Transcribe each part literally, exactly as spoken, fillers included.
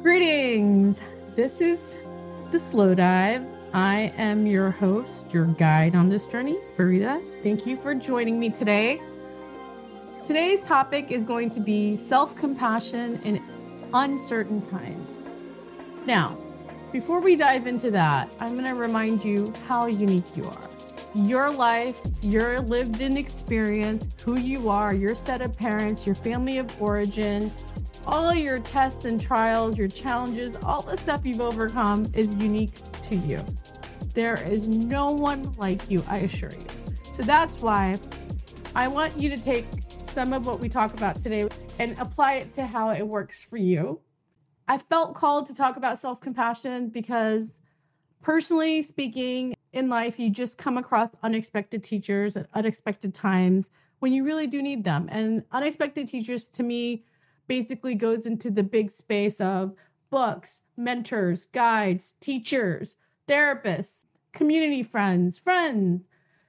Greetings. This is The Slow Dive. I am your host, your guide on this journey, Farida. Thank you for joining me today. Today's topic is going to be self-compassion in uncertain times. Now, before we dive into that, I'm going to remind you how unique you are. Your life, your lived-in experience, who you are, your set of parents, your family of origin, all your tests and trials, your challenges, all the stuff you've overcome is unique to you. There is no one like you, I assure you. So that's why I want you to take some of what we talk about today and apply it to how it works for you. I felt called to talk about self-compassion because personally speaking, in life, you just come across unexpected teachers at unexpected times when you really do need them. And unexpected teachers to me basically goes into the big space of books, mentors, guides, teachers, therapists, community friends, friends,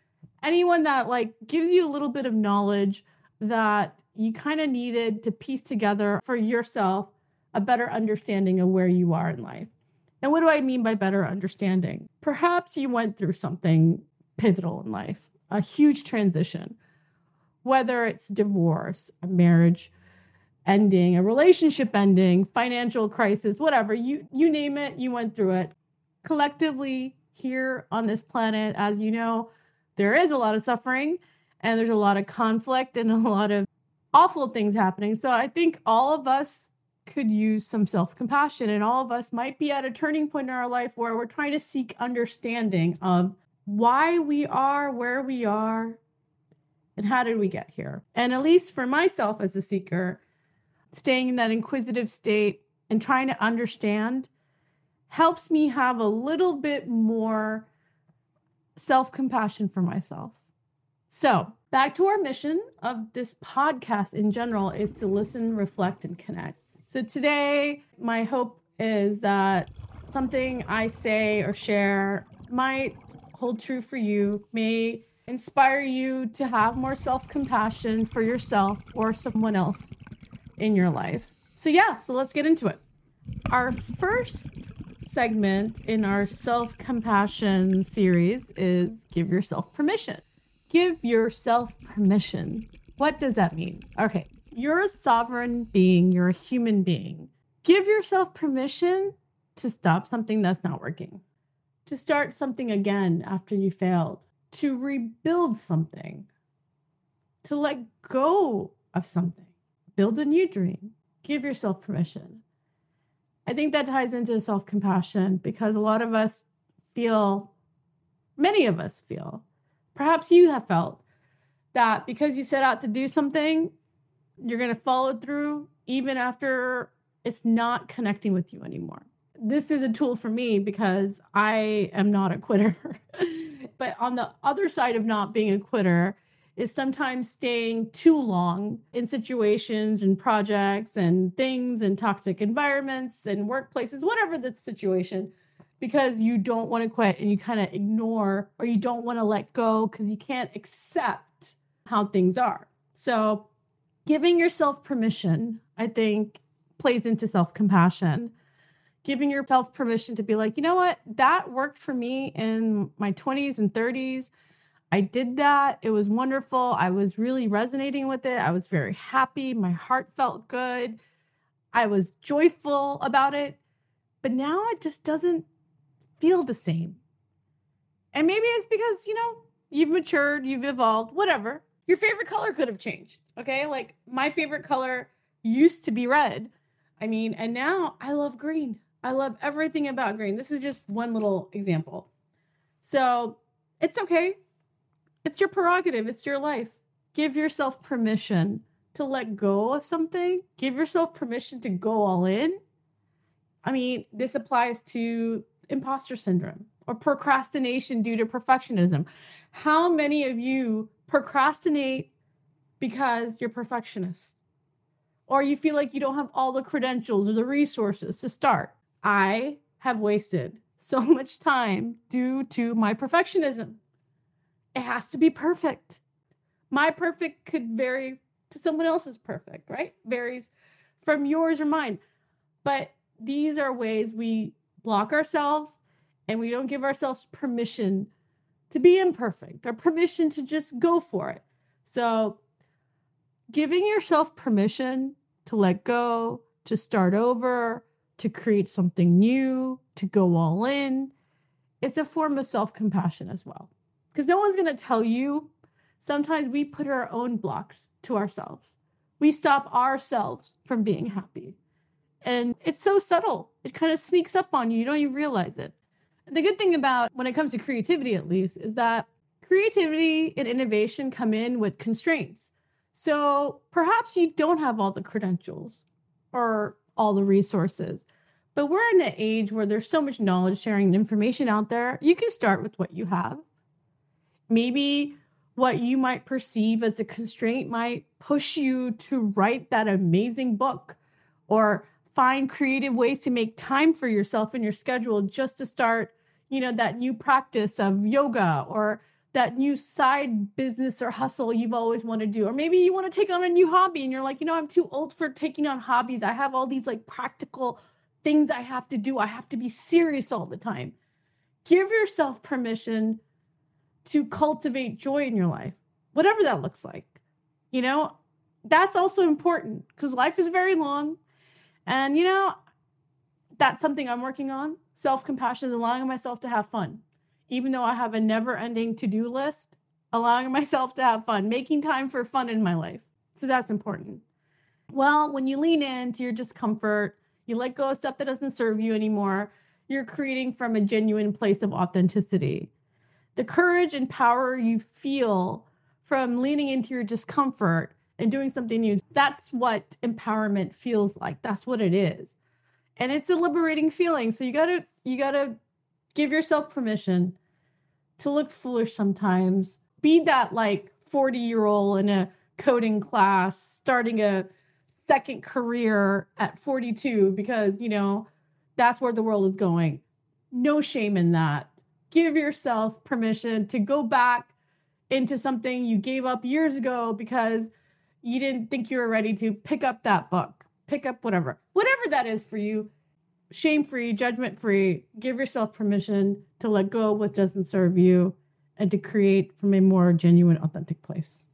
anyone that like gives you a little bit of knowledge that you kind of needed to piece together for yourself a better understanding of where you are in life. And what do I mean by better understanding? Perhaps you went through something pivotal in life, a huge transition, whether it's divorce, a marriage ending, a relationship ending, financial crisis, whatever, you, you name it, you went through it. Collectively here on this planet, as you know, there is a lot of suffering and there's a lot of conflict and a lot of awful things happening. So I think all of us could use some self-compassion, and all of us might be at a turning point in our life where we're trying to seek understanding of why we are where we are and how did we get here. And at least for myself as a seeker, staying in that inquisitive state and trying to understand helps me have a little bit more self-compassion for myself. So back to our mission of this podcast in general is to listen, reflect, and connect. So today, my hope is that something I say or share might hold true for you, may inspire you to have more self-compassion for yourself or someone else in your life. So yeah, so let's get into it. Our first segment in our self-compassion series is give yourself permission. Give yourself permission. What does that mean? Okay, you're a sovereign being. You're a human being. Give yourself permission to stop something that's not working, to start something again after you failed, to rebuild something, to let go of something. Build a new dream. Give yourself permission. I think that ties into self-compassion because a lot of us feel, many of us feel, perhaps you have felt that because you set out to do something, you're going to follow through even after it's not connecting with you anymore. This is a tool for me because I am not a quitter. But on the other side of not being a quitter is sometimes staying too long in situations and projects and things and toxic environments and workplaces, whatever the situation, because you don't want to quit and you kind of ignore or you don't want to let go because you can't accept how things are. So giving yourself permission, I think, plays into self-compassion. Giving yourself permission to be like, you know what, that worked for me in my twenties and thirties. I did that. It was wonderful. I was really resonating with it. I was very happy. My heart felt good. I was joyful about it. But now it just doesn't feel the same. And maybe it's because, you know, you've matured, you've evolved, whatever. Your favorite color could have changed. Okay. Like my favorite color used to be red. I mean, and now I love green. I love everything about green. This is just one little example. So it's okay. It's your prerogative. It's your life. Give yourself permission to let go of something. Give yourself permission to go all in. I mean, this applies to imposter syndrome or procrastination due to perfectionism. How many of you procrastinate because you're perfectionists? Or you feel like you don't have all the credentials or the resources to start? I have wasted so much time due to my perfectionism. It has to be perfect. My perfect could vary to someone else's perfect, right? Varies from yours or mine. But these are ways we block ourselves and we don't give ourselves permission to be imperfect or permission to just go for it. So giving yourself permission to let go, to start over, to create something new, to go all in, it's a form of self-compassion as well. Because no one's going to tell you. Sometimes we put our own blocks to ourselves. We stop ourselves from being happy. And it's so subtle. It kind of sneaks up on you. You don't even realize it. The good thing about when it comes to creativity, at least, is that creativity and innovation come in with constraints. So perhaps you don't have all the credentials or all the resources, but we're in an age where there's so much knowledge sharing and information out there. You can start with what you have. Maybe what you might perceive as a constraint might push you to write that amazing book or find creative ways to make time for yourself in your schedule just to start, you know, that new practice of yoga or that new side business or hustle you've always wanted to do. Or maybe you want to take on a new hobby and you're like, you know, I'm too old for taking on hobbies. I have all these like practical things I have to do. I have to be serious all the time. Give yourself permission to cultivate joy in your life, whatever that looks like. You know, that's also important because life is very long. And, you know, that's something I'm working on. Self-compassion is allowing myself to have fun. Even though I have a never-ending to-do list, allowing myself to have fun, making time for fun in my life. So that's important. Well, when you lean into your discomfort, you let go of stuff that doesn't serve you anymore, you're creating from a genuine place of authenticity. The courage and power you feel from leaning into your discomfort and doing something new, that's what empowerment feels like. That's what it is. And it's a liberating feeling. So you gotta, you gotta give yourself permission to look foolish sometimes. Be that like forty year old in a coding class, starting a second career at forty-two because, you know, that's where the world is going. No shame in that. Give yourself permission to go back into something you gave up years ago because you didn't think you were ready to pick up that book, pick up whatever, whatever that is for you. Shame-free, judgment-free, give yourself permission to let go of what doesn't serve you and to create from a more genuine, authentic place.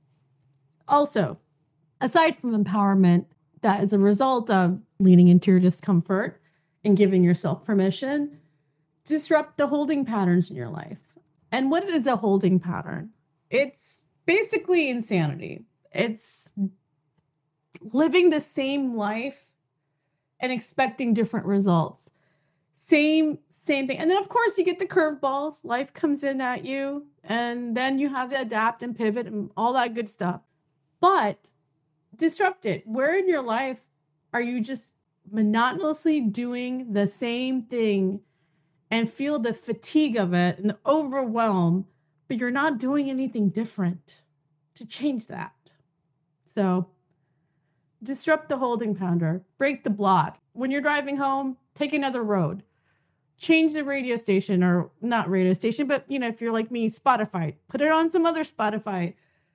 Also, aside from empowerment, that is a result of leaning into your discomfort and giving yourself permission, disrupt the holding patterns in your life. And what is a holding pattern? It's basically insanity. It's living the same life and expecting different results. Same, same thing. And then, of course, you get the curveballs. Life comes in at you, and then you have to adapt and pivot and all that good stuff. But disrupt it. Where in your life are you just monotonously doing the same thing and feel the fatigue of it and the overwhelm, but you're not doing anything different to change that? So disrupt the holding pounder, break the block. When you're driving home, take another road. Change the radio station, or not radio station, but, you know, if you're like me, Spotify, put it on some other Spotify.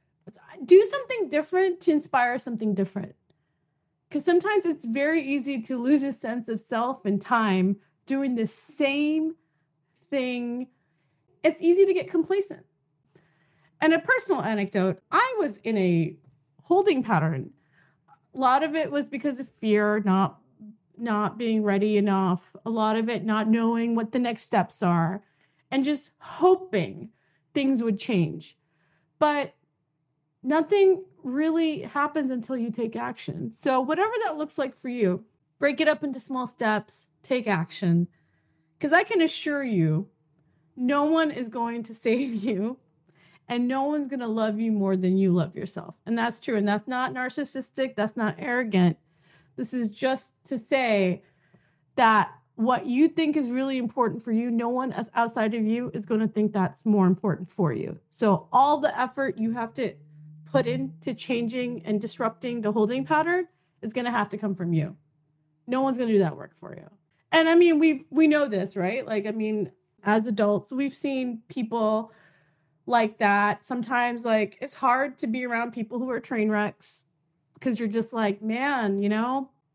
Do something different to inspire something different. Because sometimes it's very easy to lose a sense of self and time doing the same thing. It's easy to get complacent. And a personal anecdote, I was in a holding pattern. A lot of it was because of fear, not not being ready enough. A lot of it not knowing what the next steps are and just hoping things would change. But nothing really happens until you take action. So whatever that looks like for you, break it up into small steps, take action. Because I can assure you, no one is going to save you. And no one's going to love you more than you love yourself. And that's true. And that's not narcissistic. That's not arrogant. This is just to say that what you think is really important for you, no one outside of you is going to think that's more important for you. So all the effort you have to put into changing and disrupting the holding pattern is going to have to come from you. No one's going to do that work for you. And I mean, we we know this, right? Like, I mean, as adults, we've seen people like that. Sometimes, like, it's hard to be around people who are train wrecks because you're just like, man, you know,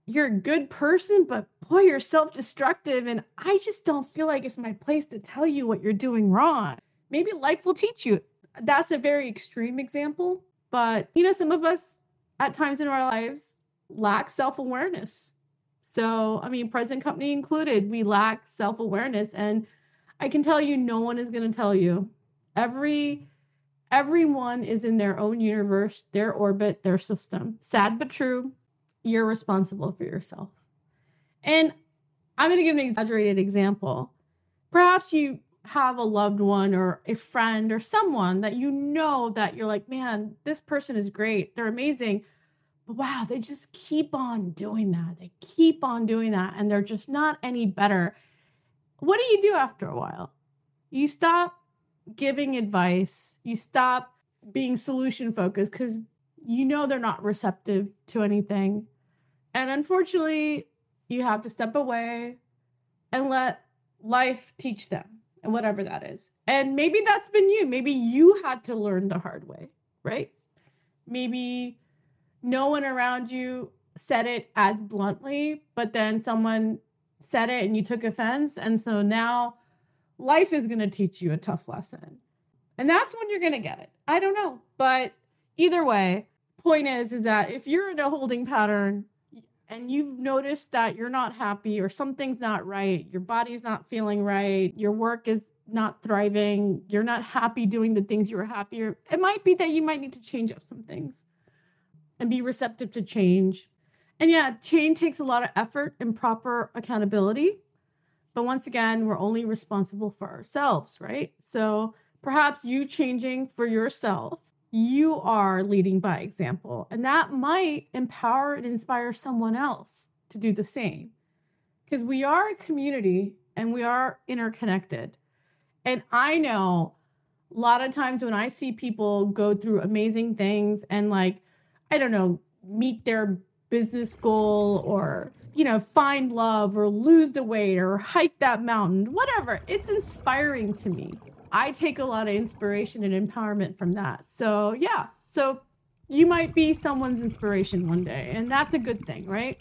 you're a good person, but boy, you're self-destructive. And I just don't feel like it's my place to tell you what you're doing wrong. Maybe life will teach you. That's a very extreme example. But, you know, some of us at times in our lives lack self-awareness. So, I mean, present company included, we lack self-awareness. And I can tell you, no one is going to tell you. Every, everyone is in their own universe, their orbit, their system. Sad but true, you're responsible for yourself. And I'm going to give an exaggerated example. Perhaps you have a loved one or a friend or someone that you know that you're like, man, this person is great. They're amazing. But wow, they just keep on doing that. They keep on doing that. And they're just not any better. What do you do after a while? You stop giving advice. You stop being solution focused because you know they're not receptive to anything. And unfortunately, you have to step away and let life teach them. And whatever that is. And maybe that's been you. Maybe you had to learn the hard way, right? Maybe no one around you said it as bluntly, but then someone said it and you took offense. And so now life is going to teach you a tough lesson. And that's when you're going to get it. I don't know. But either way, point is, is that if you're in a holding pattern and you've noticed that you're not happy or something's not right, your body's not feeling right, your work is not thriving, you're not happy doing the things you were happier, it might be that you might need to change up some things and be receptive to change. And yeah, change takes a lot of effort and proper accountability. But once again, we're only responsible for ourselves, right? So perhaps you changing for yourself, you are leading by example, and that might empower and inspire someone else to do the same. Because we are a community and we are interconnected. And I know a lot of times when I see people go through amazing things and like, I don't know, meet their business goal or, you know, find love or lose the weight or hike that mountain, whatever, it's inspiring to me. I take a lot of inspiration and empowerment from that. So yeah, so you might be someone's inspiration one day, and that's a good thing, right?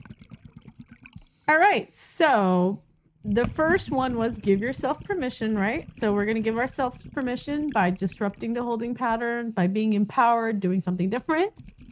All right, so the first one was give yourself permission, right? So we're going to give ourselves permission by disrupting the holding pattern, by being empowered, doing something different.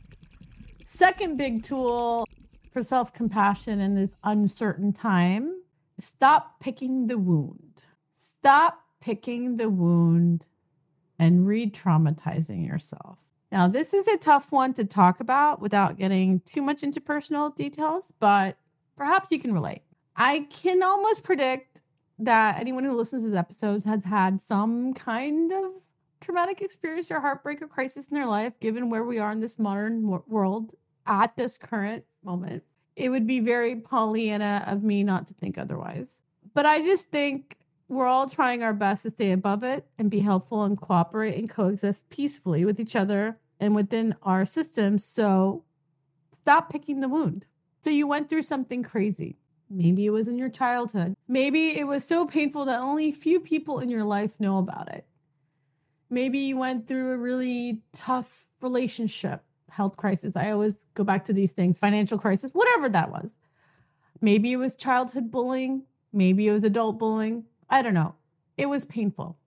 Second big tool for self-compassion in this uncertain time, stop picking the wound. Stop picking the wound and re-traumatizing yourself. Now, this is a tough one to talk about without getting too much into personal details, but perhaps you can relate. I can almost predict that anyone who listens to these episodes has had some kind of traumatic experience or heartbreak or crisis in their life, given where we are in this modern world at this current moment. It would be very Pollyanna of me not to think otherwise. But I just think we're all trying our best to stay above it and be helpful and cooperate and coexist peacefully with each other and within our systems. So stop picking the wound. So you went through something crazy. Maybe it was in your childhood. Maybe it was so painful that only few people in your life know about it. Maybe you went through a really tough relationship, health crisis. I always go back to these things, financial crisis, whatever that was. Maybe it was childhood bullying. Maybe it was adult bullying. I don't know. It was painful.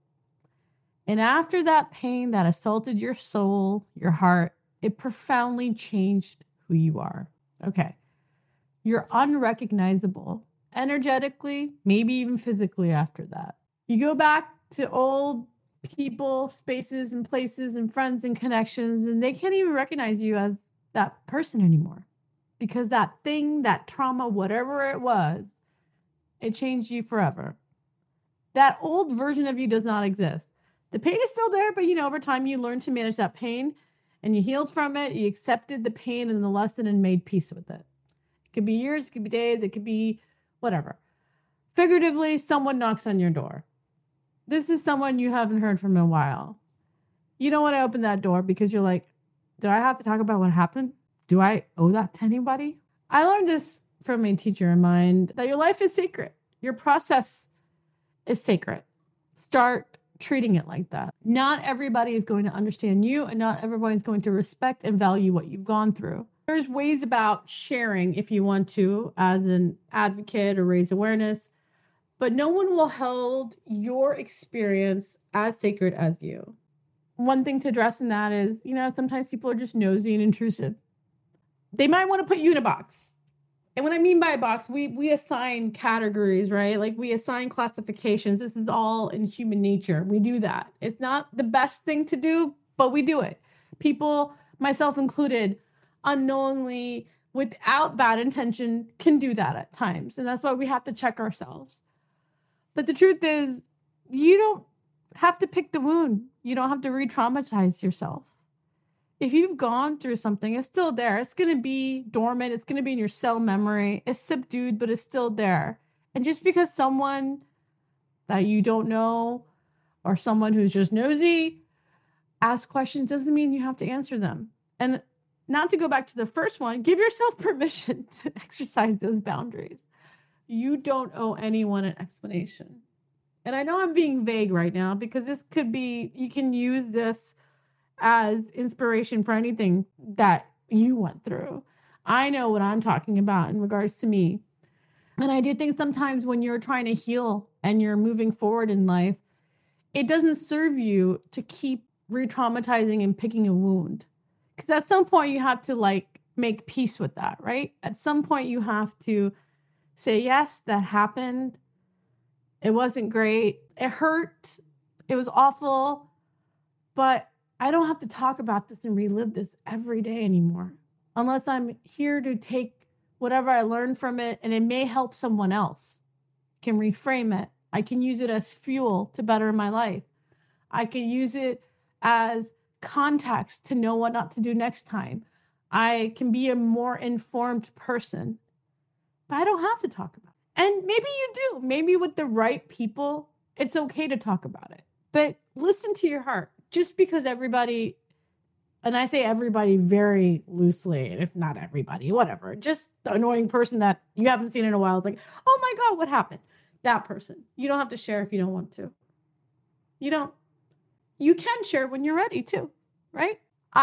And after that pain that assaulted your soul, your heart, it profoundly changed who you are. Okay. You're unrecognizable energetically, maybe even physically after that. You go back to old people, spaces and places and friends and connections, and they can't even recognize you as that person anymore because that thing, that trauma, whatever it was, it changed you forever. That old version of you does not exist. The pain is still there, but you know, over time you learn to manage that pain and you healed from it. You accepted the pain and the lesson and made peace with it. It could be years, it could be days, it could be whatever. Figuratively, someone knocks on your door. This is someone you haven't heard from in a while. You don't want to open that door because you're like, do I have to talk about what happened? Do I owe that to anybody? I learned this from a teacher of mine, that your life is sacred. Your process is sacred. Start treating it like that. Not everybody is going to understand you, and not everybody's going to respect and value what you've gone through. There's ways about sharing if you want to as an advocate or raise awareness, but no one will hold your experience as sacred as you. One thing to address in that is, you know, sometimes people are just nosy and intrusive. They might want to put you in a box. And what I mean by a box, we we assign categories, right? Like we assign classifications. This is all in human nature. We do that. It's not the best thing to do, but we do it. People, myself included, unknowingly, without bad intention, can do that at times. And that's why we have to check ourselves. But the truth is, you don't have to pick the wound. You don't have to re-traumatize yourself. If you've gone through something, it's still there. It's going to be dormant. It's going to be in your cell memory. It's subdued, but it's still there. And just because someone that you don't know or someone who's just nosy asks questions doesn't mean you have to answer them. And not to go back to the first one, give yourself permission to exercise those boundaries. You don't owe anyone an explanation. And I know I'm being vague right now because this could be, you can use this as inspiration for anything that you went through. I know what I'm talking about in regards to me. And I do think sometimes when you're trying to heal and you're moving forward in life, it doesn't serve you to keep re-traumatizing and picking a wound. Because at some point you have to like make peace with that, right? At some point you have to say, yes, that happened. It wasn't great. It hurt. It was awful. But I don't have to talk about this and relive this every day anymore, unless I'm here to take whatever I learned from it and it may help someone else. I can reframe it. I can use it as fuel to better my life. I can use it as context to know what not to do next time. I can be a more informed person, but I don't have to talk about it. And maybe you do. Maybe with the right people, it's okay to talk about it. But listen to your heart. Just because everybody, and I say everybody very loosely, and it's not everybody, whatever, just the annoying person that you haven't seen in a while is like, oh my God, what happened? That person. You don't have to share if you don't want to. You don't. You can share when you're ready too, right?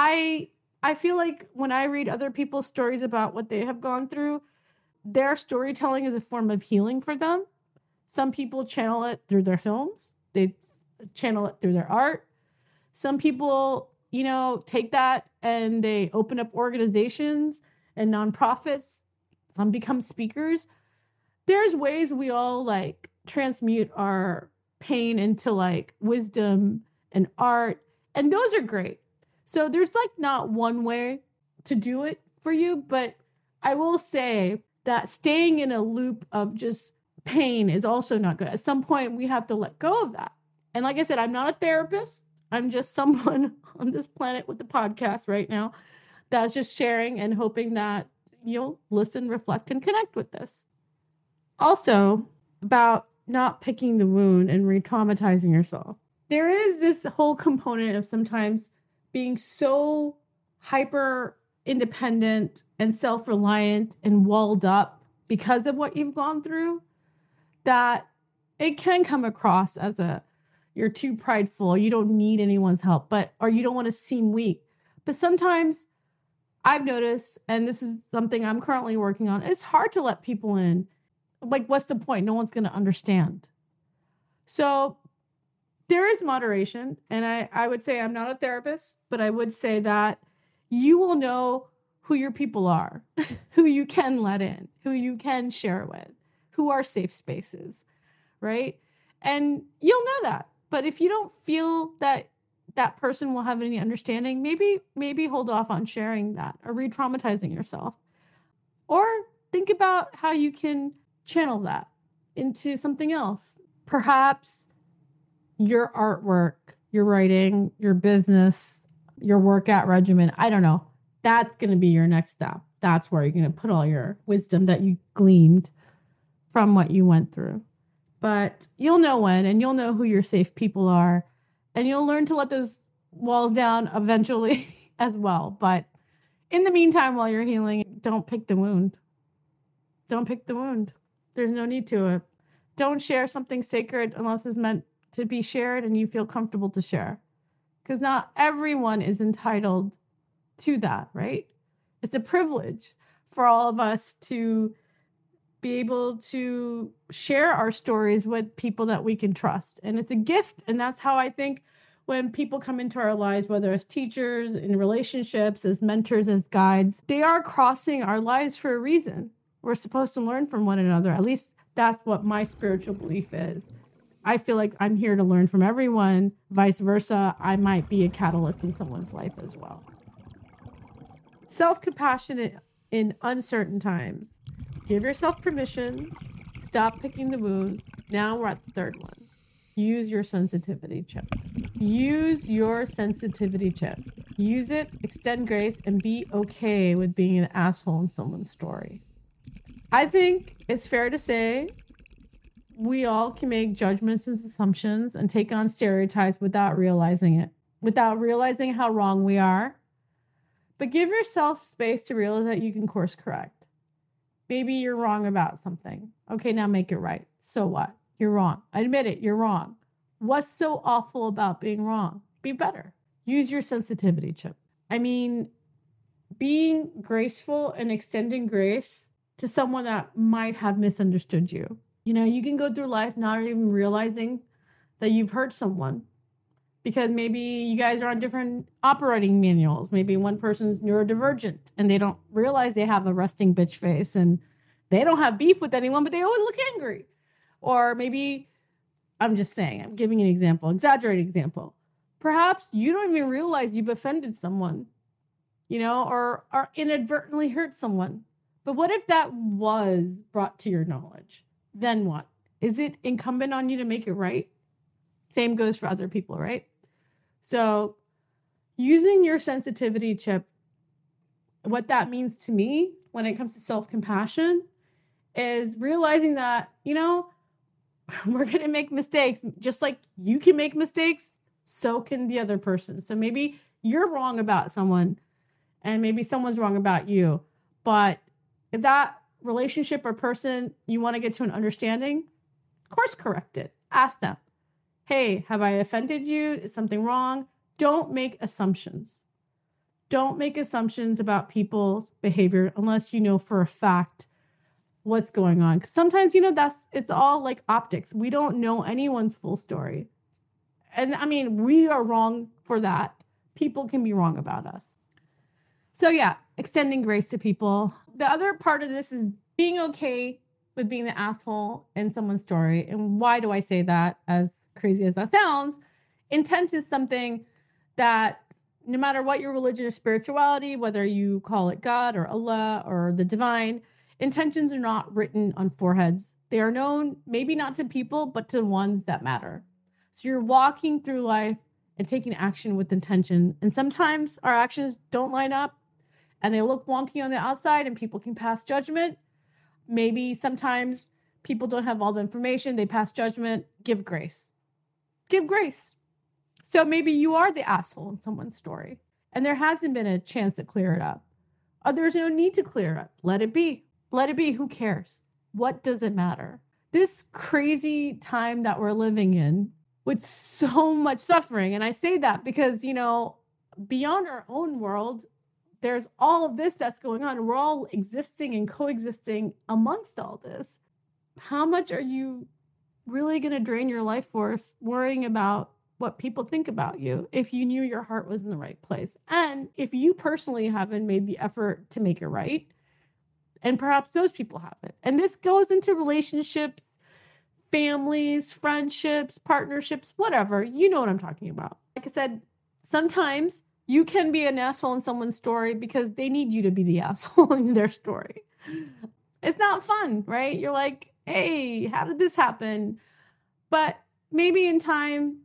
I I feel like when I read other people's stories about what they have gone through, their storytelling is a form of healing for them. Some people channel it through their films. They channel it through their art. Some people, you know, take that and they open up organizations and nonprofits. Some become speakers. There's ways we all like transmute our pain into like wisdom and art. And those are great. So there's like not one way to do it for you. But I will say that staying in a loop of just pain is also not good. At some point, we have to let go of that. And like I said, I'm not a therapist. I'm just someone on this planet with the podcast right now that's just sharing and hoping that you'll listen, reflect, and connect with this. Also, about not picking the wound and re-traumatizing yourself. There is this whole component of sometimes being so hyper independent and self-reliant and walled up because of what you've gone through that it can come across as a you're too prideful, you don't need anyone's help, but or you don't want to seem weak. But sometimes I've noticed, and this is something I'm currently working on, it's hard to let people in. Like, what's the point? No one's going to understand. So there is moderation, and I, I would say I'm not a therapist, but I would say that you will know who your people are, who you can let in, who you can share with, who are safe spaces, right? And you'll know that. But if you don't feel that that person will have any understanding, maybe maybe hold off on sharing that or re-traumatizing yourself. Or think about how you can channel that into something else. Perhaps your artwork, your writing, your business, your workout regimen. I don't know. That's going to be your next step. That's where you're going to put all your wisdom that you gleaned from what you went through. But you'll know when, and you'll know who your safe people are, and you'll learn to let those walls down eventually as well. But in the meantime, while you're healing, don't pick the wound. Don't pick the wound. There's no need to it. Don't share something sacred unless it's meant to be shared and you feel comfortable to share. Because not everyone is entitled to that, right? It's a privilege for all of us to be able to share our stories with people that we can trust. And it's a gift. And that's how I think when people come into our lives, whether as teachers, in relationships, as mentors, as guides, they are crossing our lives for a reason. We're supposed to learn from one another. At least that's what my spiritual belief is. I feel like I'm here to learn from everyone. Vice versa, I might be a catalyst in someone's life as well. Self-compassion in uncertain times. Give yourself permission. Stop picking the wounds. Now we're at the third one. Use your sensitivity chip. Use your sensitivity chip. Use it, extend grace, and be okay with being an asshole in someone's story. I think it's fair to say we all can make judgments and assumptions and take on stereotypes without realizing it, without realizing how wrong we are. But give yourself space to realize that you can course correct. Maybe you're wrong about something. Okay, now make it right. So what? You're wrong. Admit it, you're wrong. What's so awful about being wrong? Be better. Use your sensitivity chip. I mean, being graceful and extending grace to someone that might have misunderstood you. You know, you can go through life not even realizing that you've hurt someone because maybe you guys are on different operating manuals. Maybe one person's neurodivergent and they don't realize they have a resting bitch face and they don't have beef with anyone, but they always look angry. Or maybe, I'm just saying, I'm giving an example, exaggerated example. Perhaps you don't even realize you've offended someone, you know, or, or inadvertently hurt someone. But what if that was brought to your knowledge? Then what? Is it incumbent on you to make it right? Same goes for other people, right? So using your sensitivity chip, what that means to me when it comes to self-compassion is realizing that, you know, we're going to make mistakes. Just like you can make mistakes, so can the other person. So maybe you're wrong about someone and maybe someone's wrong about you. But if that relationship or person, you want to get to an understanding, course correct it. Ask them, hey, have I offended you? Is something wrong? Don't make assumptions. Don't make assumptions about people's behavior unless you know for a fact what's going on. Because sometimes, you know, that's it's all like optics. We don't know anyone's full story. And I mean, we are wrong for that. People can be wrong about us. So yeah, extending grace to people. The other part of this is being okay with being the asshole in someone's story. And why do I say that? As crazy as that sounds, intent is something that no matter what your religion or spirituality, whether you call it God or Allah or the divine, intentions are not written on foreheads. They are known, maybe not to people, but to ones that matter. So you're walking through life and taking action with intention. And sometimes our actions don't line up and they look wonky on the outside and people can pass judgment. Maybe sometimes people don't have all the information. They pass judgment. Give grace. Give grace. So maybe you are the asshole in someone's story and there hasn't been a chance to clear it up. Or there's no need to clear it up. Let it be. Let it be. Who cares? What does it matter? This crazy time that we're living in with so much suffering. And I say that because, you know, beyond our own world, there's all of this that's going on. We're all existing and coexisting amongst all this. How much are you really going to drain your life force worrying about what people think about you if you knew your heart was in the right place? And if you personally haven't made the effort to make it right, and perhaps those people haven't. And this goes into relationships, families, friendships, partnerships, whatever. You know what I'm talking about. Like I said, sometimes you can be an asshole in someone's story because they need you to be the asshole in their story. It's not fun, right? You're like, hey, how did this happen? But maybe in time,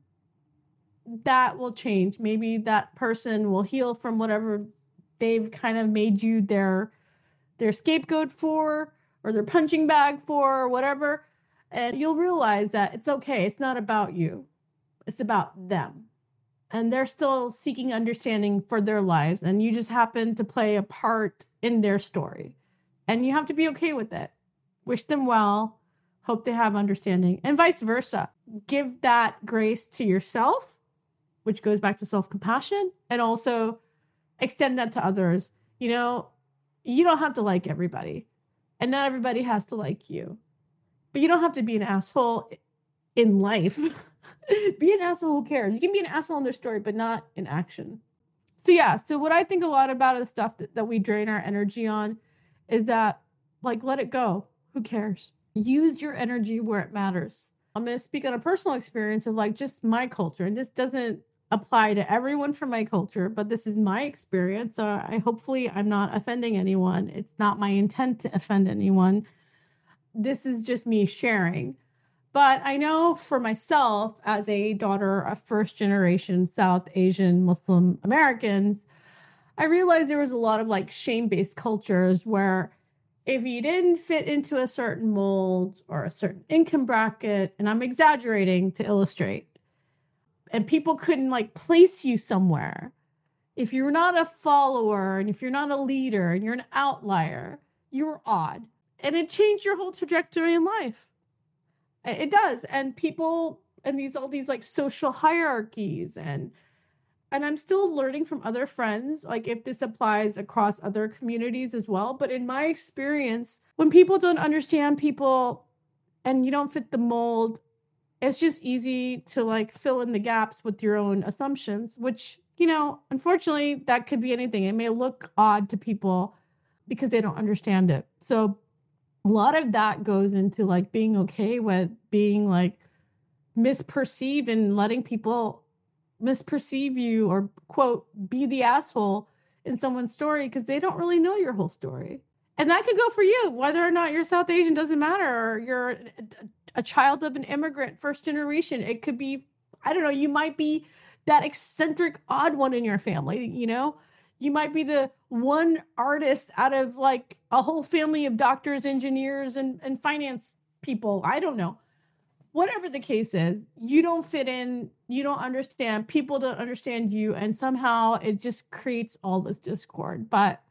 that will change. Maybe that person will heal from whatever they've kind of made you their, their scapegoat for, or their punching bag for, or whatever. And you'll realize that it's okay. It's not about you. It's about them. And they're still seeking understanding for their lives. And you just happen to play a part in their story. And you have to be okay with it. Wish them well. Hope they have understanding. And vice versa. Give that grace to yourself, which goes back to self-compassion. And also extend that to others. You know, you don't have to like everybody, and not everybody has to like you, but you don't have to be an asshole in life. Be an asshole who cares. You can be an asshole in their story, but not in action. So yeah, so what I think a lot about the stuff that, that we drain our energy on is that, like, let it go. Who cares? Use your energy where it matters. I'm going to speak on a personal experience of like just my culture. And this doesn't apply to everyone from my culture, but this is my experience. So I hopefully I'm not offending anyone. It's not my intent to offend anyone. This is just me sharing. But I know for myself, as a daughter of first generation South Asian Muslim Americans, I realized there was a lot of like shame-based cultures where if you didn't fit into a certain mold or a certain income bracket, and I'm exaggerating to illustrate, and people couldn't like place you somewhere, if you're not a follower and if you're not a leader and you're an outlier, you're odd. And it changed your whole trajectory in life. It does. And people and these all these like social hierarchies and and I'm still learning from other friends, like if this applies across other communities as well. But in my experience, when people don't understand people and you don't fit the mold, it's just easy to like fill in the gaps with your own assumptions, which, you know, unfortunately, that could be anything. It may look odd to people because they don't understand it. So a lot of that goes into like being okay with being like misperceived and letting people misperceive you or quote, be the asshole in someone's story because they don't really know your whole story. And that could go for you, whether or not you're South Asian, doesn't matter. Or you're a, a child of an immigrant, first generation. It could be, I don't know, you might be that eccentric odd one in your family, you know? You might be the one artist out of like a whole family of doctors, engineers, and, and finance people. I don't know. Whatever the case is, you don't fit in, you don't understand, people don't understand you, and somehow it just creates all this discord. But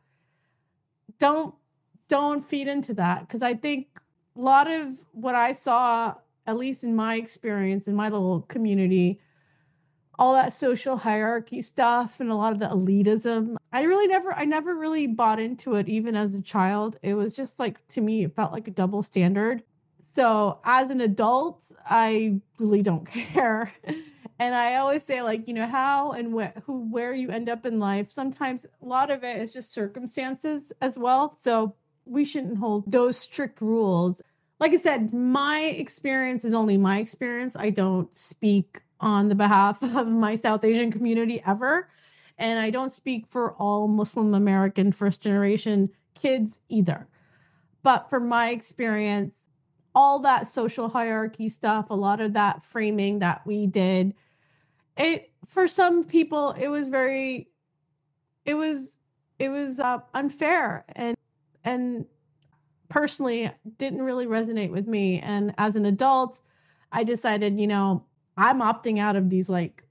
don't don't feed into that, because I think a lot of what I saw, at least in my experience, in my little community, all that social hierarchy stuff and a lot of the elitism, I really never, I never really bought into it, even as a child. It was just like, to me, it felt like a double standard. So as an adult, I really don't care. And I always say, like, you know, how and wh- who, where you end up in life, sometimes a lot of it is just circumstances as well. So we shouldn't hold those strict rules. Like I said, my experience is only my experience. I don't speak on the behalf of my South Asian community ever. And I don't speak for all Muslim American first generation kids either. But from my experience, all that social hierarchy stuff, a lot of that framing that we did, it, for some people, it was very, it was, it was uh, unfair and, and personally didn't really resonate with me. And as an adult, I decided, you know, I'm opting out of these like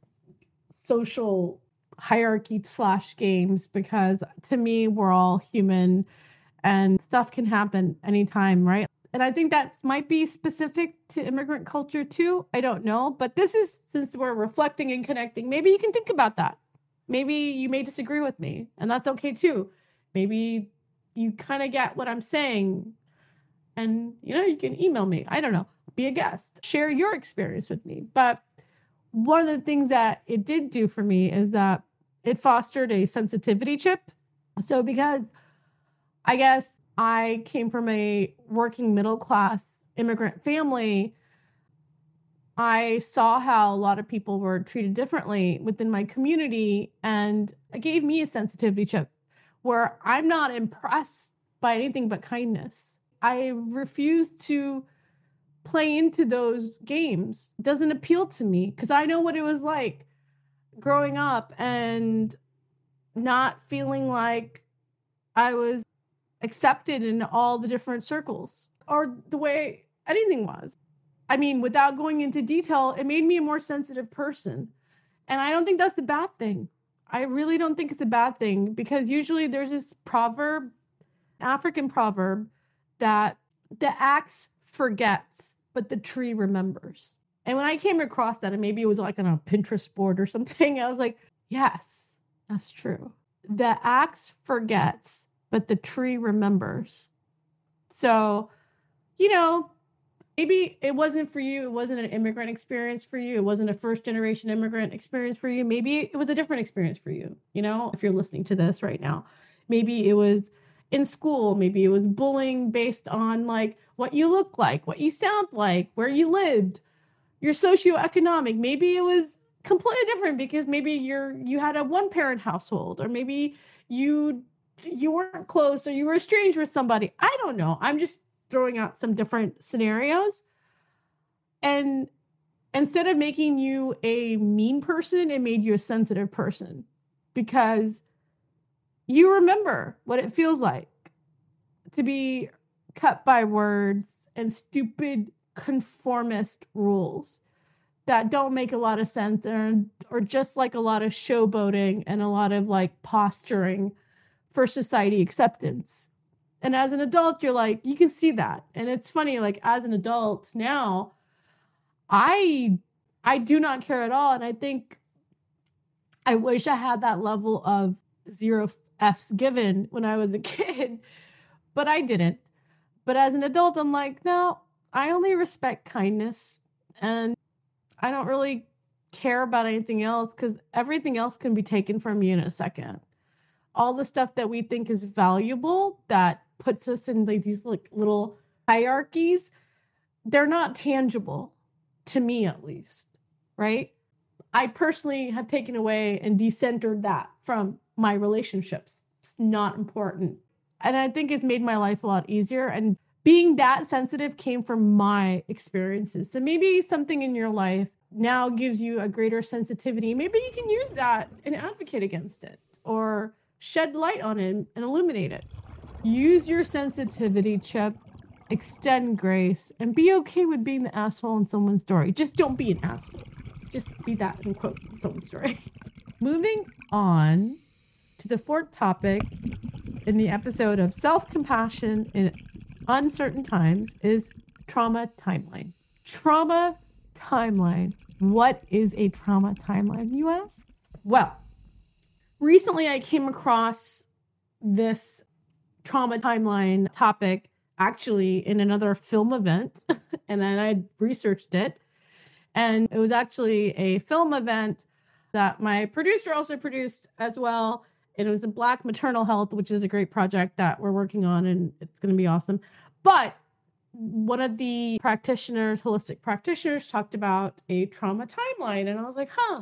social hierarchy slash games, because to me, we're all human and stuff can happen anytime, right? And I think that might be specific to immigrant culture too. I don't know. But this is, since we're reflecting and connecting, maybe you can think about that. Maybe you may disagree with me, and that's okay too. Maybe you kind of get what I'm saying, and, you know, you can email me. I don't know. Be a guest. Share your experience with me. But one of the things that it did do for me is that it fostered a sensitivity chip. So because I guess I came from a working middle class immigrant family, I saw how a lot of people were treated differently within my community, and it gave me a sensitivity chip where I'm not impressed by anything but kindness. I refuse to play into those games. It doesn't appeal to me because I know what it was like growing up and not feeling like I was accepted in all the different circles or the way anything was. I mean, without going into detail, it made me a more sensitive person. And I don't think that's a bad thing. I really don't think it's a bad thing, because usually there's this proverb, African proverb, that the axe forgets, but the tree remembers. And when I came across that, and maybe it was like on a Pinterest board or something, I was like, yes, that's true. The axe forgets, but the tree remembers. So, you know, maybe it wasn't for you. It wasn't an immigrant experience for you. It wasn't a first generation immigrant experience for you. Maybe it was a different experience for you. You know, if you're listening to this right now, maybe it was in school. Maybe it was bullying based on like what you look like, what you sound like, where you lived, your socioeconomic. Maybe it was completely different because maybe you're, you had a one parent household, or maybe you, you weren't close, or you were estranged with somebody. I don't know. I'm just throwing out some different scenarios. And instead of making you a mean person, it made you a sensitive person, because you remember what it feels like to be cut by words and stupid conformist rules that don't make a lot of sense, or, or just like a lot of showboating and a lot of like posturing for society acceptance. And as an adult, you're like, you can see that. And it's funny, like as an adult now, I I do not care at all. And I think I wish I had that level of zero F's given when I was a kid, but I didn't. But as an adult, I'm like, no, I only respect kindness, and I don't really care about anything else, because everything else can be taken from you in a second. All the stuff that we think is valuable that puts us in like these like little hierarchies, they're not tangible to me, at least, right? I personally have taken away and decentered that from my relationships. It's not important. And I think it's made my life a lot easier. And being that sensitive came from my experiences. So maybe something in your life now gives you a greater sensitivity. Maybe you can use that and advocate against it, or shed light on it and illuminate it. Use your sensitivity, Chip. Extend grace, and be okay with being the asshole in someone's story. Just don't be an asshole. Just be that in quotes in someone's story. Moving on to the fourth topic in the episode of self-compassion in uncertain times is trauma timeline. Trauma timeline. What is a trauma timeline, you ask? Well, recently I came across this trauma timeline topic actually in another film event, and then I researched it. And it was actually a film event that my producer also produced as well. And it was in Black Maternal Health, which is a great project that we're working on, and it's going to be awesome. But one of the practitioners, holistic practitioners, talked about a trauma timeline. And I was like, huh,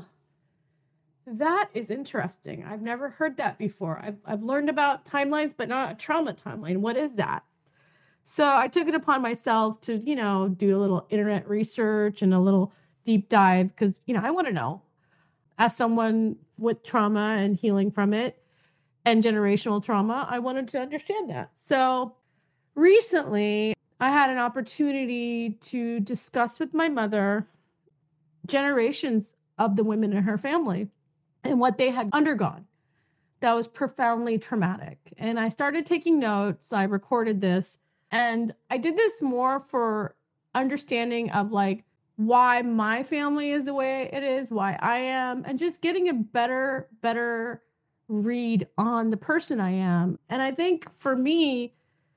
that is interesting. I've never heard that before. I've, I've learned about timelines, but not a trauma timeline. What is that? So I took it upon myself to, you know, do a little internet research and a little deep dive, because, you know, I want to know, as someone with trauma and healing from it and generational trauma, I wanted to understand that. So recently I had an opportunity to discuss with my mother generations of the women in her family and what they had undergone that was profoundly traumatic. And I started taking notes. I recorded this. And I did this more for understanding of like why my family is the way it is, why I am, and just getting a better, better read on the person I am. And I think for me,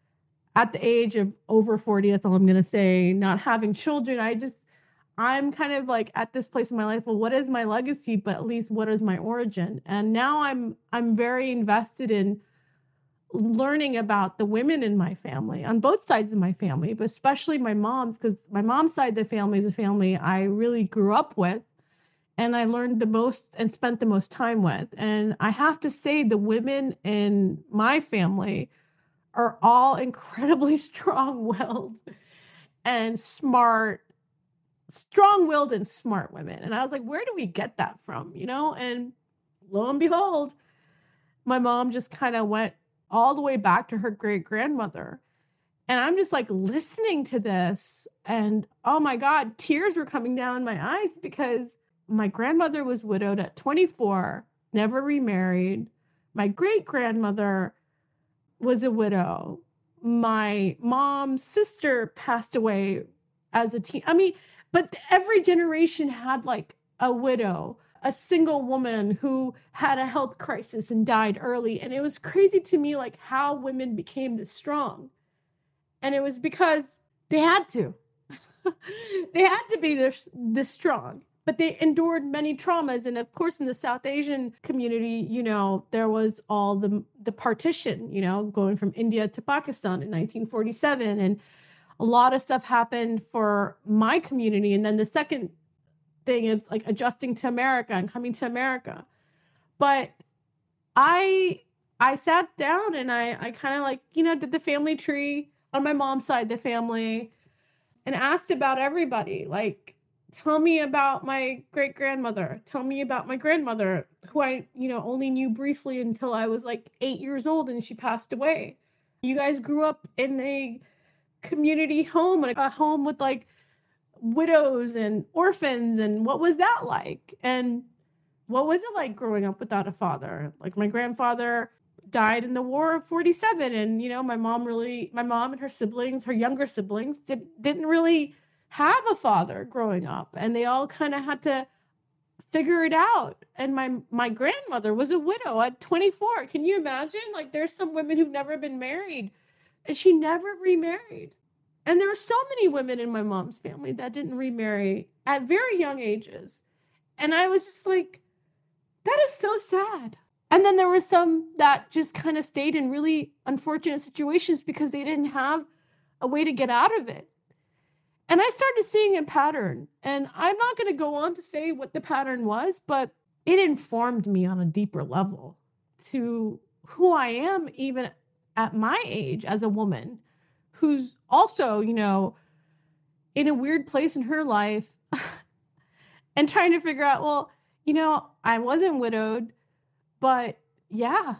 at the age of over forty, that's all I'm going to say, not having children, I just, I'm kind of like at this place in my life, well, what is my legacy? But at least what is my origin? And now I'm, I'm very invested in learning about the women in my family, on both sides of my family, but especially my mom's, because my mom's side of the family is a family I really grew up with, and I learned the most and spent the most time with. And I have to say, the women in my family are all incredibly strong-willed and smart, strong-willed and smart women. And I was like, where do we get that from? You know, and lo and behold, my mom just kind of went all the way back to her great grandmother. And I'm just like listening to this, and oh my God, tears were coming down my eyes, because my grandmother was widowed at twenty-four, never remarried. My great grandmother was a widow. My mom's sister passed away as a teen. I mean, but every generation had like a widow, a single woman who had a health crisis and died early. And it was crazy to me, like how women became this strong. And it was because they had to. They had to be this, this strong. But they endured many traumas. And of course, in the South Asian community, you know, there was all the, the partition, you know, going from India to Pakistan in nineteen forty-seven. And a lot of stuff happened for my community. And then the second thing is like adjusting to America and coming to America. But I I sat down and I, I kind of like, you know, did the family tree on my mom's side, the family, and asked about everybody. Like, tell me about my great grandmother. Tell me about my grandmother, who I, you know, only knew briefly until I was like eight years old and she passed away. You guys grew up in a community home, a home with like widows and orphans. And what was that like? And what was it like growing up without a father? Like my grandfather died in the war of forty-seven. And, you know, my mom really, my mom and her siblings, her younger siblings did, didn't really have a father growing up, and they all kind of had to figure it out. And my my grandmother was a widow at twenty-four. Can you imagine? Like, there's some women who've never been married, and she never remarried. And there were so many women in my mom's family that didn't remarry at very young ages. And I was just like, that is so sad. And then there were some that just kind of stayed in really unfortunate situations because they didn't have a way to get out of it. And I started seeing a pattern, and I'm not going to go on to say what the pattern was, but it informed me on a deeper level to who I am, even at my age as a woman who's also, you know, in a weird place in her life and trying to figure out, well, you know, I wasn't widowed, but yeah,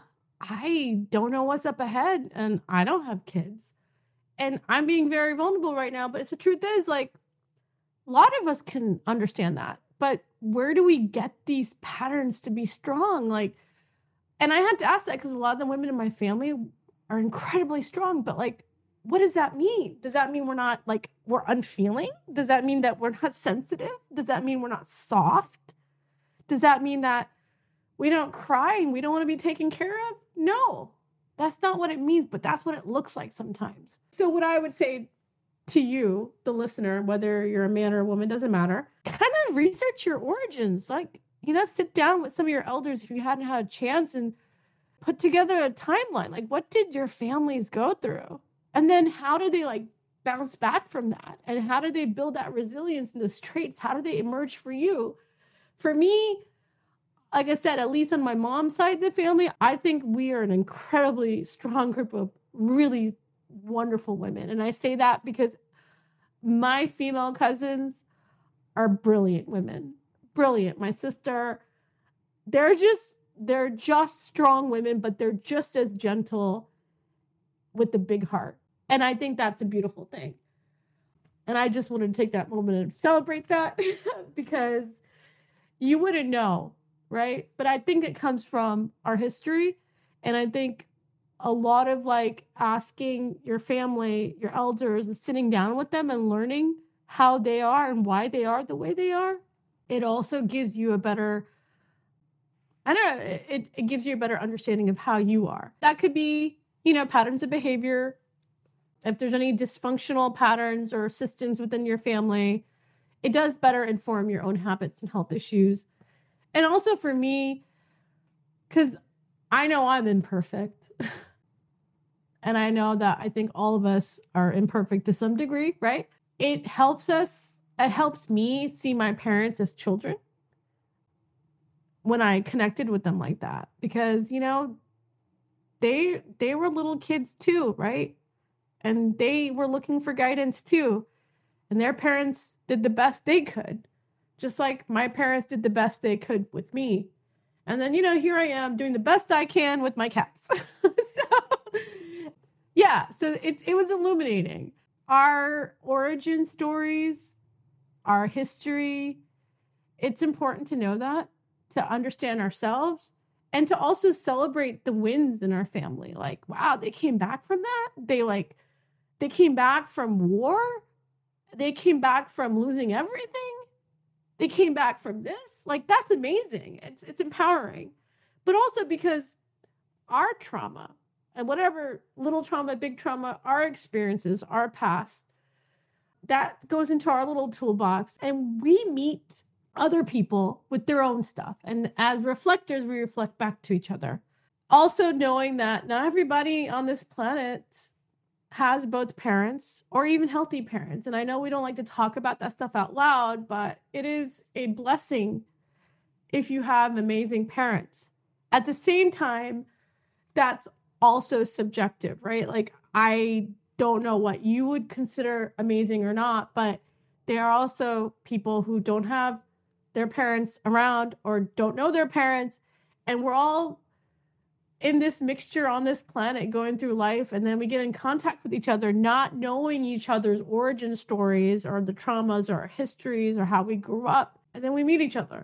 I don't know what's up ahead, and I don't have kids. And I'm being very vulnerable right now, but it's the truth is, like, a lot of us can understand that. But where do we get these patterns to be strong? Like, and I had to ask that because a lot of the women in my family are incredibly strong. But like, what does that mean? Does that mean we're not, like, we're unfeeling? Does that mean that we're not sensitive? Does that mean we're not soft? Does that mean that we don't cry and we don't want to be taken care of? No. That's not what it means, but that's what it looks like sometimes. So what I would say to you, the listener, whether you're a man or a woman, doesn't matter, kind of research your origins. Like, you know, sit down with some of your elders if you hadn't had a chance and put together a timeline. Like, what did your families go through? And then how do they like bounce back from that? And how do they build that resilience and those traits? How do they emerge for you? For me, like I said, at least on my mom's side of the family, I think we are an incredibly strong group of really wonderful women. And I say that because my female cousins are brilliant women. Brilliant. My sister, they're just, they're just strong women, but they're just as gentle with the big heart. And I think that's a beautiful thing. And I just wanted to take that moment and celebrate that because you wouldn't know. Right. But I think it comes from our history. And I think a lot of like asking your family, your elders, and sitting down with them and learning how they are and why they are the way they are. It also gives you a better, I don't know, it, it gives you a better understanding of how you are. That could be, you know, patterns of behavior. If there's any dysfunctional patterns or systems within your family, it does better inform your own habits and health issues. And also for me, because I know I'm imperfect. And I know that I think all of us are imperfect to some degree, right? It helps us, it helps me see my parents as children when I connected with them like that. Because, you know, they they were little kids too, right? And they were looking for guidance too. And their parents did the best they could. Just like my parents did the best they could with me. And then, you know, here I am doing the best I can with my cats. So, yeah, so it, it was illuminating. Our origin stories, our history, it's important to know that, to understand ourselves, and to also celebrate the wins in our family. Like, wow, they came back from that. They like, they came back from war. They came back from losing everything. they came back from this. Like, that's amazing. It's, it's empowering. But also because our trauma and whatever little trauma, big trauma, our experiences, our past, that goes into our little toolbox, and we meet other people with their own stuff. And as reflectors, we reflect back to each other. Also knowing that not everybody on this planet has both parents or even healthy parents. And I know we don't like to talk about that stuff out loud, but it is a blessing if you have amazing parents. At the same time, that's also subjective, right? Like, I don't know what you would consider amazing or not, but there are also people who don't have their parents around or don't know their parents. And we're all in this mixture on this planet going through life. And then we get in contact with each other, not knowing each other's origin stories or the traumas or our histories or how we grew up. And then we meet each other.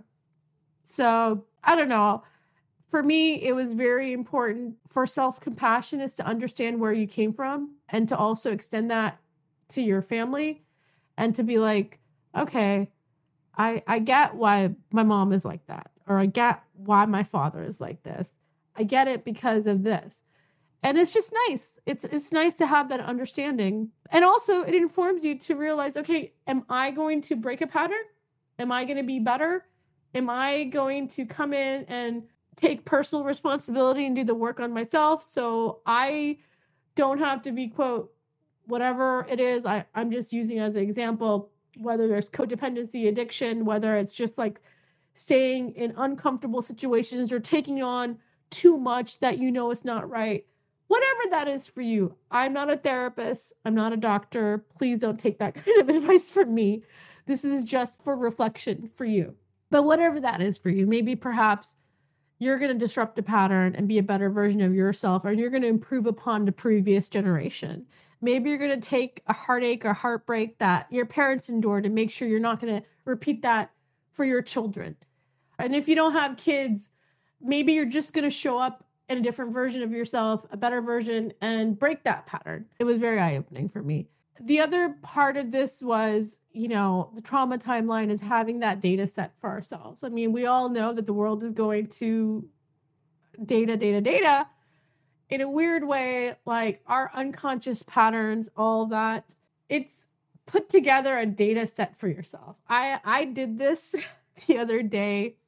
So I don't know. For me, it was very important for self-compassion is to understand where you came from and to also extend that to your family and to be like, okay, I, I get why my mom is like that, or I get why my father is like this. I get it because of this. And it's just nice. It's it's nice to have that understanding. And also it informs you to realize, okay, am I going to break a pattern? Am I going to be better? Am I going to come in and take personal responsibility and do the work on myself so I don't have to be, quote, whatever it is. I, I'm just using as an example, whether there's codependency, addiction, whether it's just like staying in uncomfortable situations or taking on too much that you know is not right. Whatever that is for you. I'm not a therapist. I'm not a doctor. Please don't take that kind of advice from me. This is just for reflection for you. But whatever that is for you, maybe perhaps you're going to disrupt a pattern and be a better version of yourself, or you're going to improve upon the previous generation. Maybe you're going to take a heartache or heartbreak that your parents endured and make sure you're not going to repeat that for your children. And if you don't have kids, maybe you're just going to show up in a different version of yourself, a better version, and break that pattern. It was very eye-opening for me. The other part of this was, you know, the trauma timeline is having that data set for ourselves. I mean, we all know that the world is going to data, data, data. In a weird way, like our unconscious patterns, all of that, it's put together a data set for yourself. I, I did this the other day.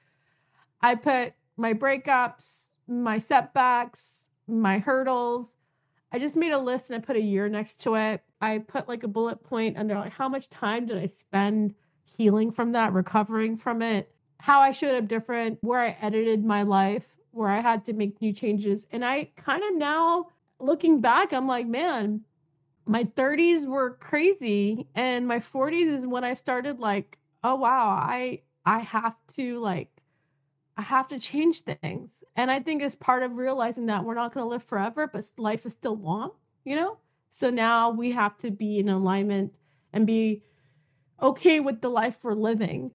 I put my breakups, my setbacks, my hurdles. I just made a list and I put a year next to it. I put like a bullet point under like how much time did I spend healing from that, recovering from it, how I showed up different, where I edited my life, where I had to make new changes. And I kind of now looking back, I'm like, man, my thirties were crazy. And my forties is when I started like, oh, wow, I I have to like, I have to change things. And I think it's part of realizing that we're not going to live forever, but life is still long, you know? So now we have to be in alignment and be okay with the life we're living.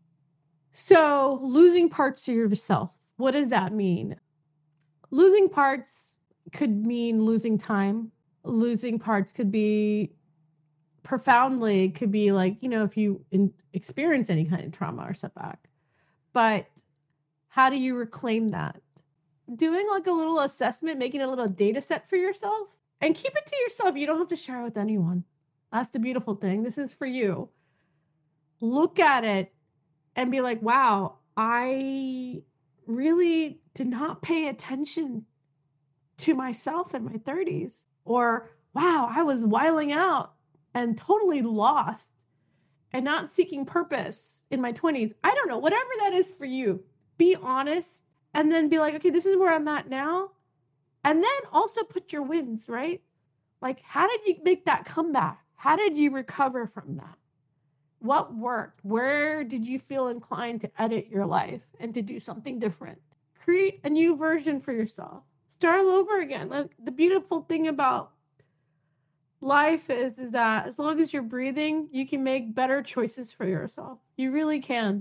So losing parts of yourself, what does that mean? Losing parts could mean losing time. Losing parts could be profoundly, it could be like, you know, if you in, experience any kind of trauma or setback. But how do you reclaim that? Doing like a little assessment, making a little data set for yourself, and keep it to yourself. You don't have to share it with anyone. That's the beautiful thing. This is for you. Look at it and be like, wow, I really did not pay attention to myself in my thirties. Or, wow, I was wiling out and totally lost and not seeking purpose in my twenties. I don't know, whatever that is for you. Be honest and then be like, okay, this is where I'm at now. And then also put your wins, right? Like, how did you make that comeback? How did you recover from that? What worked? Where did you feel inclined to edit your life and to do something different? Create a new version for yourself. Start all over again. Like, the beautiful thing about life is, is that as long as you're breathing, you can make better choices for yourself. You really can.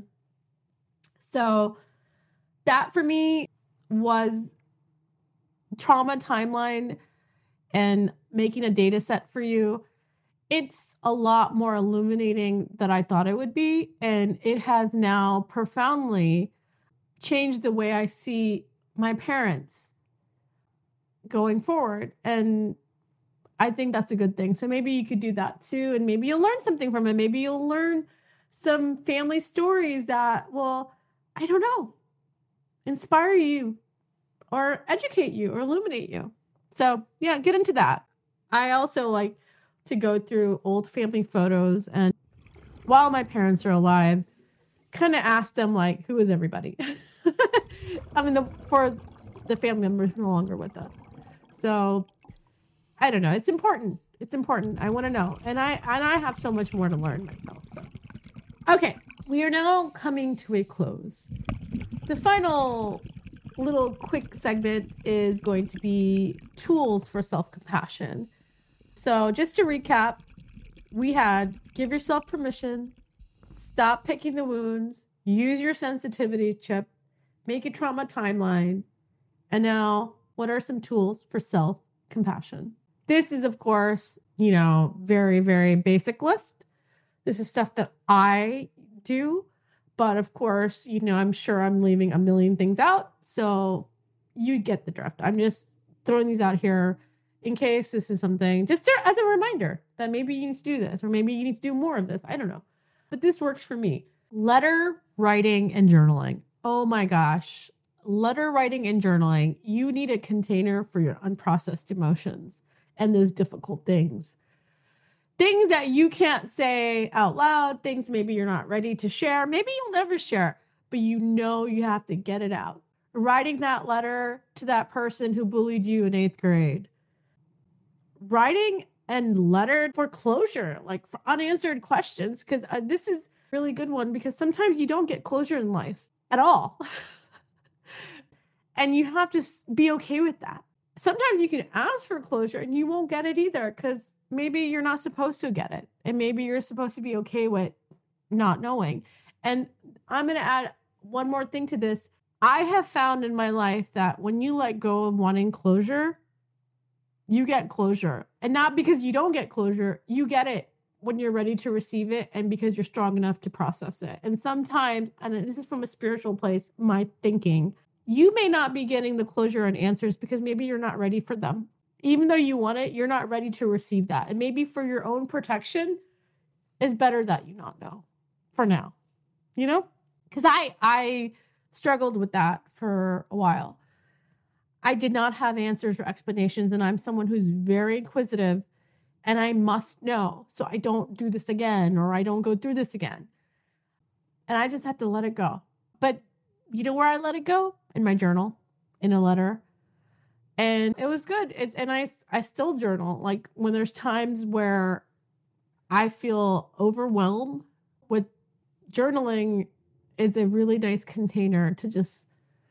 So that for me was trauma timeline and making a data set for you. It's a lot more illuminating than I thought it would be. And it has now profoundly changed the way I see my parents going forward. And I think that's a good thing. So maybe you could do that too. And maybe you'll learn something from it. Maybe you'll learn some family stories that will, I don't know, inspire you or educate you or illuminate you. So yeah, get into that. I also like to go through old family photos, and while my parents are alive, kind of ask them like, who is everybody? I mean, the, for the family members no longer with us. So I don't know. It's important. It's important. I want to know. And I, and I have so much more to learn myself. So. Okay. We are now coming to a close. The final little quick segment is going to be tools for self-compassion. So just to recap, we had give yourself permission, stop picking the wounds, use your sensitivity chip, make a trauma timeline. And now, what are some tools for self-compassion? This is, of course, you know, very, very basic list. This is stuff that I do. But of course, you know, I'm sure I'm leaving a million things out. So you get the drift. I'm just throwing these out here in case this is something, just to, as a reminder that maybe you need to do this, or maybe you need to do more of this. I don't know. But this works for me. Letter writing and journaling. Oh my gosh. Letter writing and journaling. You need a container for your unprocessed emotions and those difficult things. Things that you can't say out loud, things maybe you're not ready to share. Maybe you'll never share, but you know you have to get it out. Writing that letter to that person who bullied you in eighth grade. Writing and letter for closure, like for unanswered questions, because uh, this is a really good one because sometimes you don't get closure in life at all. And you have to be okay with that. Sometimes you can ask for closure and you won't get it either because maybe you're not supposed to get it. And maybe you're supposed to be okay with not knowing. And I'm going to add one more thing to this. I have found in my life that when you let go of wanting closure, you get closure. And not because you don't get closure, you get it when you're ready to receive it and because you're strong enough to process it. And sometimes, and this is from a spiritual place, my thinking, you may not be getting the closure and answers because maybe you're not ready for them. Even though you want it, you're not ready to receive that. And maybe for your own protection, it's better that you not know for now, you know? Because I, I struggled with that for a while. I did not have answers or explanations, and I'm someone who's very inquisitive, and I must know so I don't do this again or I don't go through this again. And I just had to let it go. But you know where I let it go? In my journal, in a letter. And it was good. It's, and I, I still journal. Like when there's times where I feel overwhelmed with journaling, is a really nice container to just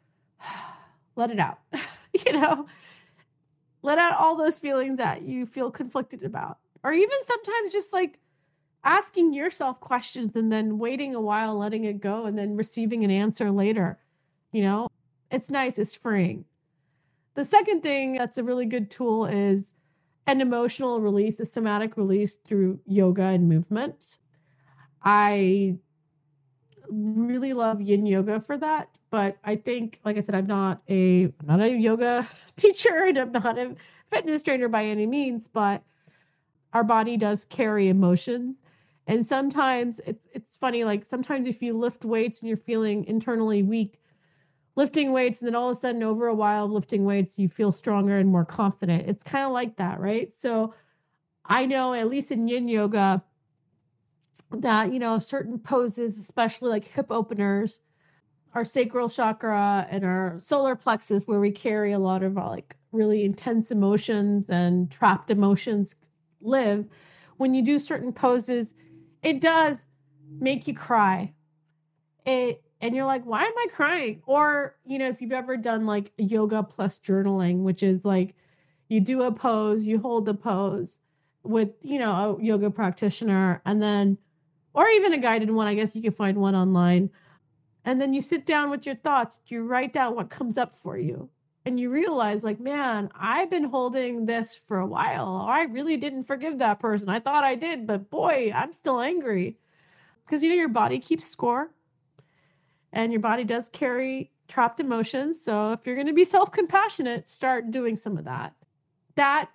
let it out, you know, let out all those feelings that you feel conflicted about. Or even sometimes just like asking yourself questions and then waiting a while, letting it go, and then receiving an answer later. You know, it's nice. It's freeing. The second thing that's a really good tool is an emotional release, a somatic release through yoga and movement. I really love yin yoga for that. But I think, like I said, I'm not a I'm not a yoga teacher and I'm not a fitness trainer by any means, but our body does carry emotions. And sometimes it's it's funny, like sometimes if you lift weights and you're feeling internally weak, lifting weights, and then all of a sudden over a while of lifting weights, you feel stronger and more confident. It's kind of like that, right? So I know, at least in yin yoga, that, you know, certain poses, especially like hip openers, our sacral chakra and our solar plexus, where we carry a lot of our, like really intense emotions and trapped emotions live. When you do certain poses, it does make you cry. It And you're like, why am I crying? Or, you know, if you've ever done like yoga plus journaling, which is like you do a pose, you hold the pose with, you know, a yoga practitioner, and then, or even a guided one, I guess you can find one online. And then you sit down with your thoughts, you write down what comes up for you. and you realize like, man, I've been holding this for a while. I really didn't forgive that person. I thought I did, but boy, I'm still angry. Because, you know, your body keeps score and your body does carry trapped emotions. So if you're going to be self-compassionate, start doing some of that. That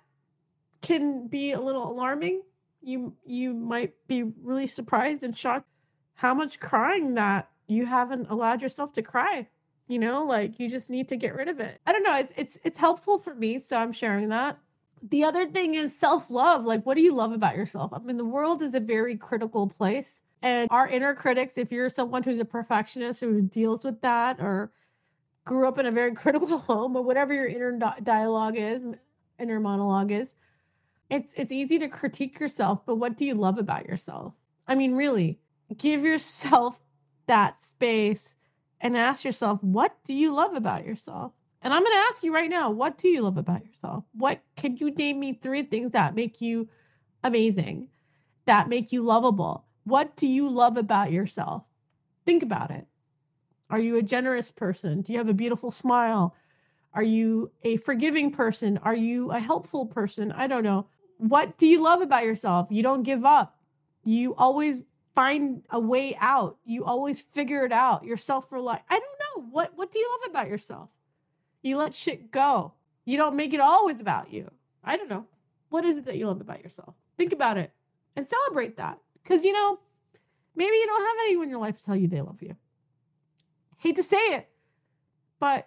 can be a little alarming. You, you might be really surprised and shocked how much crying that you haven't allowed yourself to cry. You know, like you just need to get rid of it. I don't know. It's, it's, it's helpful for me. So I'm sharing that. The other thing is self-love. Like, what do you love about yourself? I mean, the world is a very critical place. And our inner critics, if you're someone who's a perfectionist who deals with that or grew up in a very critical home or whatever your inner dialogue is, inner monologue is, it's it's easy to critique yourself. But what do you love about yourself? I mean, really, give yourself that space and ask yourself, what do you love about yourself? And I'm going to ask you right now, what do you love about yourself? What can you name me three things that make you amazing, that make you lovable? What do you love about yourself? Think about it. Are you a generous person? Do you have a beautiful smile? Are you a forgiving person? Are you a helpful person? I don't know. What do you love about yourself? You don't give up. You always find a way out. You always figure it out. You're self-reliant. I don't know. What, what do you love about yourself? You let shit go. You don't make it always about you. I don't know. What is it that you love about yourself? Think about it and celebrate that. Because, you know, maybe you don't have anyone in your life to tell you they love you. Hate to say it, but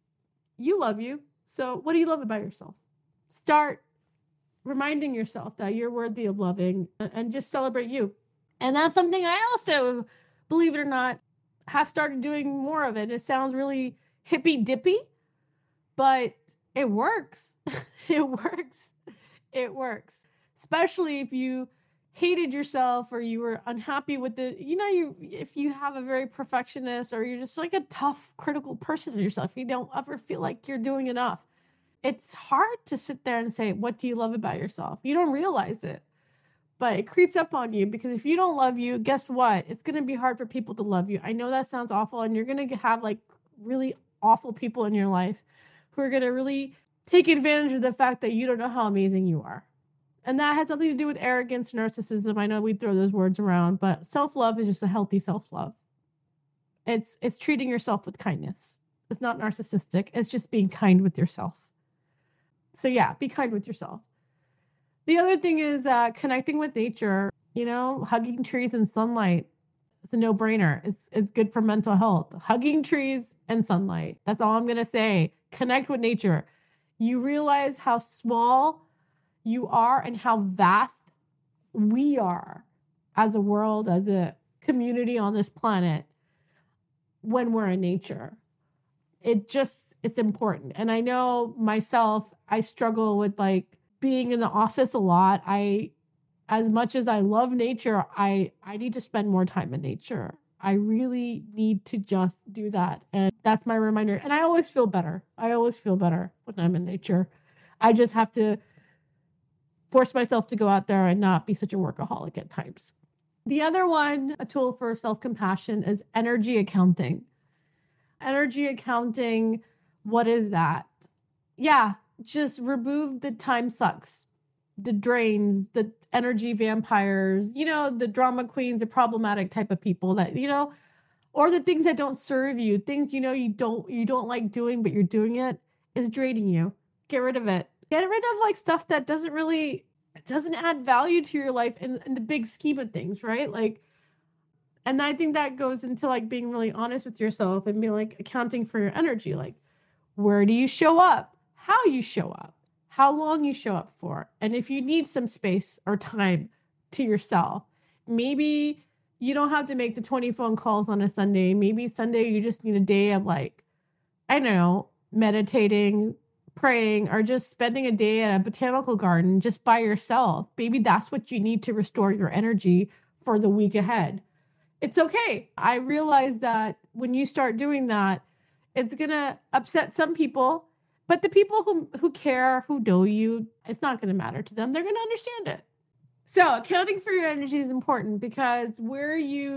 you love you. So what do you love about yourself? Start reminding yourself that you're worthy of loving and just celebrate you. And that's something I also, believe it or not, have started doing more of it. It sounds really hippy dippy, but it works. It works. It works. Especially if you hated yourself or you were unhappy with it. You know, you if you have a very perfectionist or you're just like a tough, critical person in yourself, you don't ever feel like you're doing enough. It's hard to sit there and say, what do you love about yourself? You don't realize it, but it creeps up on you because if you don't love you, guess what? It's going to be hard for people to love you. I know that sounds awful, and you're going to have like really awful people in your life who are going to really take advantage of the fact that you don't know how amazing you are. And that has something to do with arrogance, narcissism. I know we throw those words around, but self-love is just a healthy self-love. It's it's treating yourself with kindness. It's not narcissistic. It's just being kind with yourself. So yeah, be kind with yourself. The other thing is uh, connecting with nature. You know, hugging trees and sunlight. It's a no-brainer. It's it's good for mental health. Hugging trees and sunlight. That's all I'm going to say. Connect with nature. You realize how small you are and how vast we are as a world, as a community on this planet when we're in nature. It just, it's important. And I know myself, I struggle with like being in the office a lot. I, as much as I love nature, I, I need to spend more time in nature. I really need to just do that. And that's my reminder. And I always feel better. I always feel better when I'm in nature. I just have to force myself to go out there and not be such a workaholic at times. The other one, a tool for self-compassion, is energy accounting. Energy accounting, what is that? Yeah, just remove the time sucks, the drains, the energy vampires, you know, the drama queens, the problematic type of people that, you know, or the things that don't serve you, things, you know, you don't, you don't like doing, but you're doing it, is draining you. Get rid of it. Get rid of like stuff that doesn't really, doesn't add value to your life in, in the big scheme of things, right? Like, and I think that goes into like being really honest with yourself and being like accounting for your energy. Like, where do you show up? How you show up? How long you show up for? And if you need some space or time to yourself, maybe you don't have to make the twenty phone calls on a Sunday. Maybe Sunday you just need a day of like, I don't know, meditating, praying, or just spending a day at a botanical garden just by yourself. Maybe that's what you need to restore your energy for the week ahead. It's okay. I realize that when you start doing that, it's going to upset some people, but the people who, who care, who know you, it's not going to matter to them. They're going to understand it. So accounting for your energy is important because where you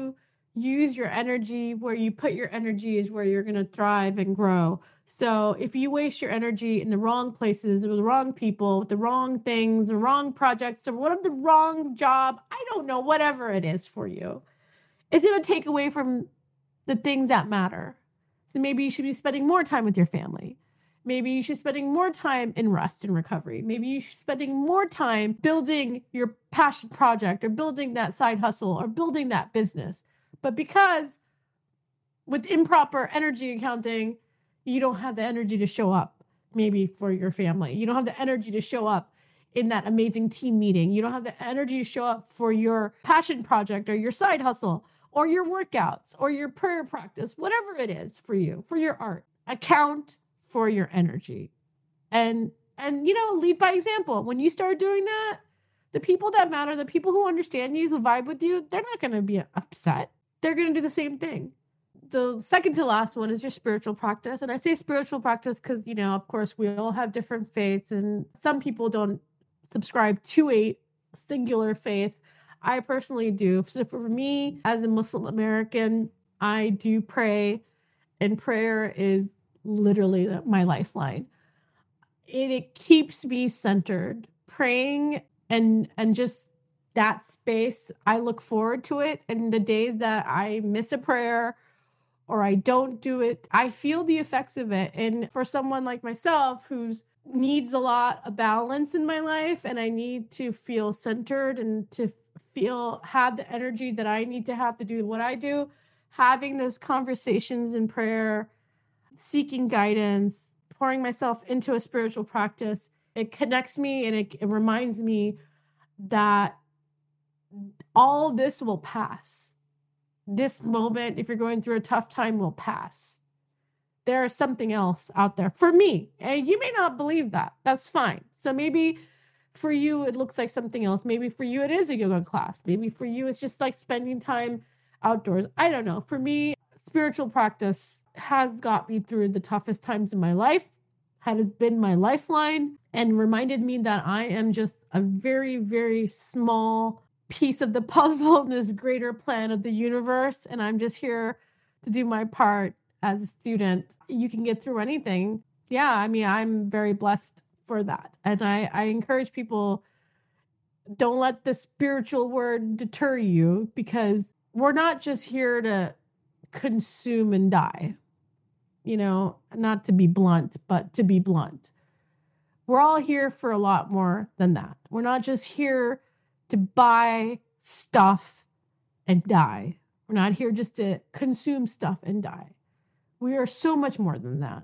use your energy. Where you put your energy is where you're going to thrive and grow. So if you waste your energy in the wrong places, with the wrong people, with the wrong things, the wrong projects, or what of the wrong job, I don't know, whatever it is for you, it's going to take away from the things that matter. So maybe you should be spending more time with your family. Maybe you should be spending more time in rest and recovery. Maybe you should be spending more time building your passion project or building that side hustle or building that business. But because with improper energy accounting, you don't have the energy to show up maybe for your family. You don't have the energy to show up in that amazing team meeting. You don't have the energy to show up for your passion project or your side hustle or your workouts or your prayer practice, whatever it is for you, for your art. Account for your energy. And, and you know, lead by example. When you start doing that, the people that matter, the people who understand you, who vibe with you, they're not going to be upset. They're going to do the same thing. The second to last one is your spiritual practice. And I say spiritual practice because, you know, of course, we all have different faiths and some people don't subscribe to a singular faith. I personally do. So for me, as a Muslim American, I do pray, and prayer is literally my lifeline. It, it keeps me centered. Praying and and just that space, I look forward to it. And the days that I miss a prayer or I don't do it, I feel the effects of it. And for someone like myself who's needs a lot of balance in my life, and I need to feel centered and to feel, have the energy that I need to have to do what I do, having those conversations in prayer, seeking guidance, pouring myself into a spiritual practice, it connects me and it, it reminds me that all this will pass. This moment, if you're going through a tough time, will pass. There is something else out there for me. And you may not believe that. That's fine. So maybe for you, it looks like something else. Maybe for you, it is a yoga class. Maybe for you, it's just like spending time outdoors. I don't know. For me, spiritual practice has got me through the toughest times in my life, has been my lifeline, and reminded me that I am just a very, very small piece of the puzzle in this greater plan of the universe. And I'm just here to do my part as a student. You can get through anything. Yeah, I mean, I'm very blessed for that. And I, I encourage people, don't let the spiritual word deter you, because we're not just here to consume and die. You know, not to be blunt, but to be blunt. We're all here for a lot more than that. We're not just here to buy stuff and die. We're not here just to consume stuff and die. We are so much more than that.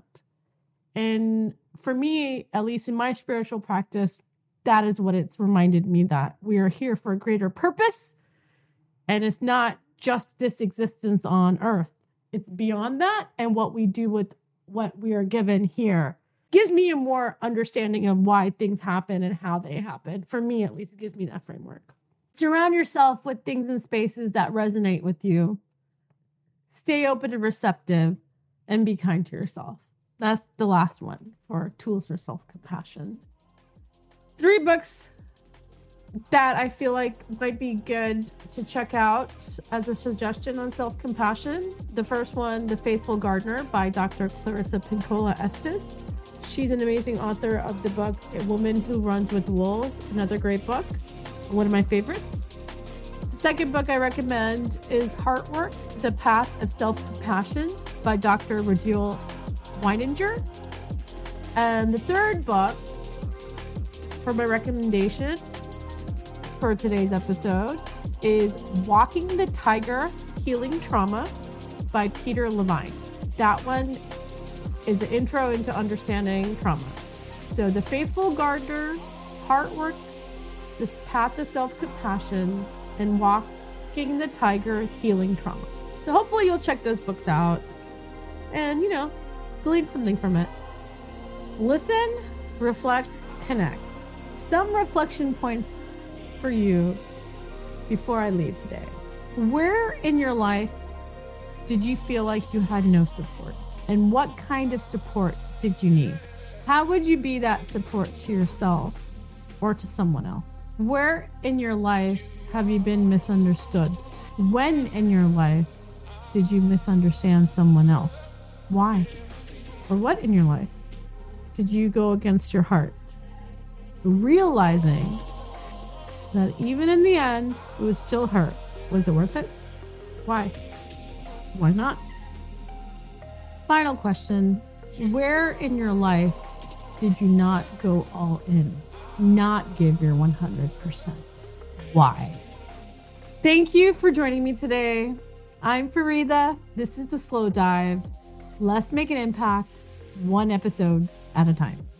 And for me, at least in my spiritual practice, that is what it's reminded me, that we are here for a greater purpose. And it's not just this existence on earth. It's beyond that. And what we do with what we are given here gives me a more understanding of why things happen and how they happen. For me, at least, it gives me that framework. Surround yourself with things and spaces that resonate with you. Stay open and receptive, and be kind to yourself. That's the last one for tools for self-compassion. Three books that I feel like might be good to check out as a suggestion on self-compassion. The first one, The Faithful Gardener by Doctor Clarissa Pinkola Estes. She's an amazing author of the book A Woman Who Runs with Wolves, another great book, one of my favorites. The second book I recommend is Heartwork, The Path of Self-Compassion by Doctor Rudil Weininger. And the third book for my recommendation for today's episode is Walking the Tiger, Healing Trauma by Peter Levine. That one is an intro into understanding trauma. So The Faithful Gardener, Heartwork, This Path of Self-Compassion, and Walking the Tiger, Healing Trauma. So hopefully you'll check those books out and, you know, glean something from it. Listen, reflect, connect. Some reflection points for you before I leave today. Where in your life did you feel like you had no support? And what kind of support did you need? How would you be that support to yourself or to someone else? Where in your life have you been misunderstood? When in your life did you misunderstand someone else? Why? Or what in your life did you go against your heart? Realizing that even in the end, it would still hurt. Was it worth it? Why? Why not? Final question. Where in your life did you not go all in? Not give your one hundred percent? Why? Thank you for joining me today. I'm Farida. This is The Slow Dive. Let's make an impact one episode at a time.